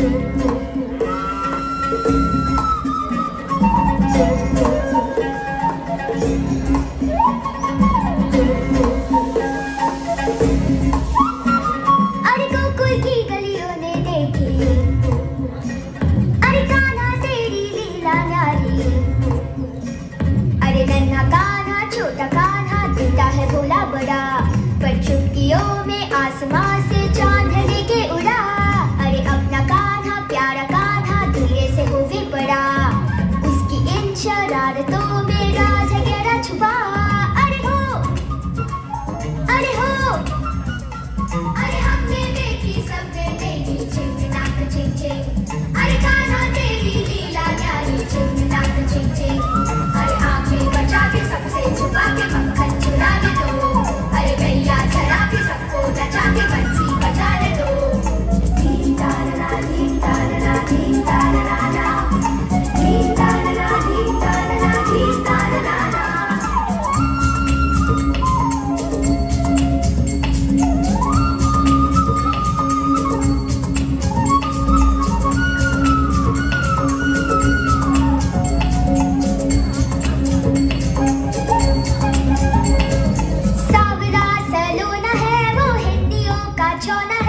अरे गोकुल की गलियों ने देखी, अरे कान्हा तेरी लीला न्यारी। अरे नन्हा कान्हा छोटा कान्हा दिखता है भोला बड़ा, पर चुटकियों में आसमां से चांद लेके उड़ा। अरे अपना कान्हा प्यारा कान्हा धीरे से हो भी पड़ा, उसकी इन शरारतों में राज है गहरा छुपा। अरे हो, अरे हो, अरे हमने देखी सबने देखी चिंग नाक चिंग चिंग। अरे कान्हा तेरी लीला न्यारी चिंग नाक चिंग चिंग। अरे आंखें बचा के सबसे छुपा के मक्खन चुराने दो, अरे भैया चरा के सबको नचा के बंसी बजाने दो। धीम तारा धीम तारा धीम तारा धीम तारा धीम तारा धीम तारा। सावरा सलोना है वो हिंदियों का चौना